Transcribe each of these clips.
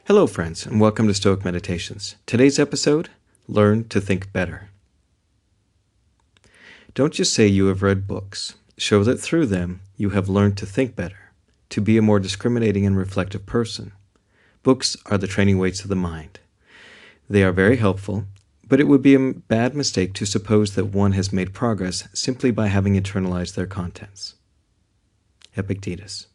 Hello, friends, and welcome to Stoic Meditations. Today's episode, Learn to Think Better. Don't just say you have read books. Show that through them you have learned to think better, to be a more discriminating and reflective person. Books are the training weights of the mind. They are very helpful, but it would be a bad mistake to suppose that one has made progress simply by having internalized their contents. Epictetus.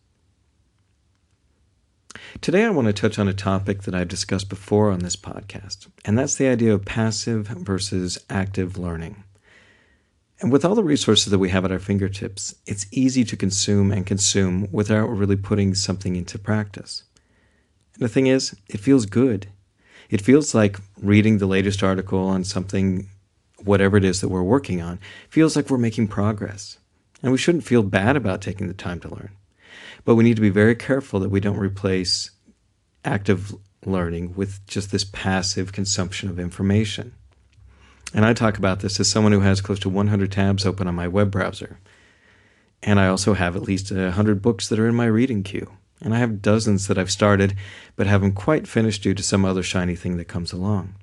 Today I want to touch on a topic that I've discussed before on this podcast, and that's the idea of passive versus active learning. And with all the resources that we have at our fingertips, it's easy to consume without really putting something into practice. And the thing is, it feels good. It feels like reading the latest article on something, whatever it is that we're working on, feels like we're making progress. And we shouldn't feel bad about taking the time to learn. But we need to be very careful that we don't replace active learning with just this passive consumption of information. And I talk about this as someone who has close to 100 tabs open on my web browser. And I also have at least 100 books that are in my reading queue. And I have dozens that I've started but haven't quite finished due to some other shiny thing that comes along.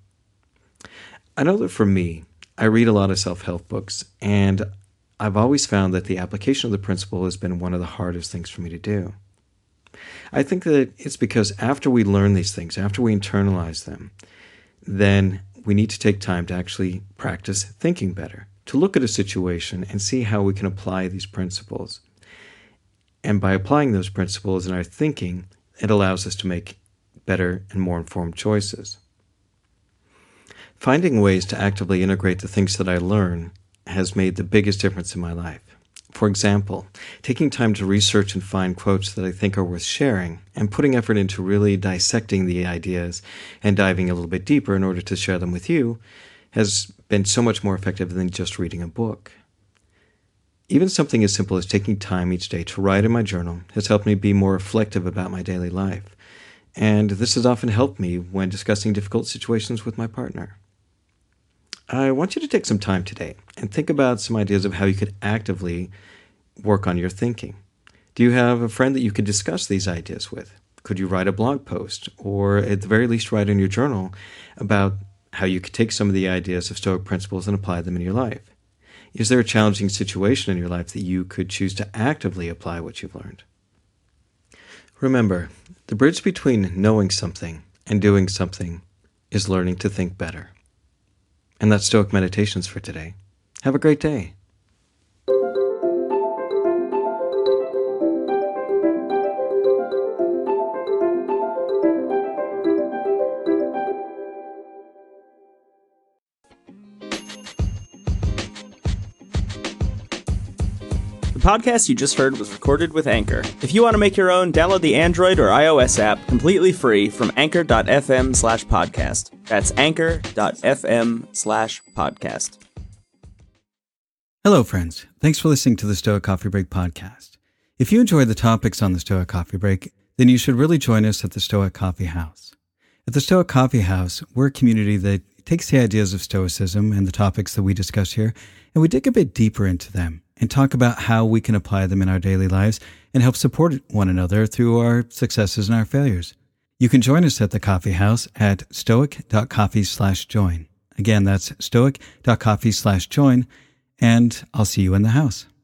I know that for me, I read a lot of self-help books, and I've always found that the application of the principle has been one of the hardest things for me to do. I think that it's because after we learn these things, after we internalize them, then we need to take time to actually practice thinking better, to look at a situation and see how we can apply these principles. And by applying those principles in our thinking, it allows us to make better and more informed choices. Finding ways to actively integrate the things that I learn has made the biggest difference in my life. For example, taking time to research and find quotes that I think are worth sharing, and putting effort into really dissecting the ideas and diving a little bit deeper in order to share them with you, has been so much more effective than just reading a book. Even something as simple as taking time each day to write in my journal has helped me be more reflective about my daily life, and this has often helped me when discussing difficult situations with my partner. I want you to take some time today and think about some ideas of how you could actively work on your thinking. Do you have a friend that you could discuss these ideas with? Could you write a blog post, or at the very least write in your journal about how you could take some of the ideas of Stoic principles and apply them in your life? Is there a challenging situation in your life that you could choose to actively apply what you've learned? Remember, the bridge between knowing something and doing something is learning to think better. And that's Stoic Meditations for today. Have a great day. The podcast you just heard was recorded with Anchor. If you want to make your own, download the Android or iOS app completely free from anchor.fm/podcast. That's anchor.fm/podcast. Hello, friends. Thanks for listening to the Stoic Coffee Break podcast. If you enjoy the topics on the Stoic Coffee Break, then you should really join us at the Stoic Coffee House. At the Stoic Coffee House, we're a community that takes the ideas of Stoicism and the topics that we discuss here, and we dig a bit deeper into them and talk about how we can apply them in our daily lives and help support one another through our successes and our failures. You can join us at the Coffee House at stoic.coffee/join. Again, that's stoic.coffee/join, and I'll see you in the house.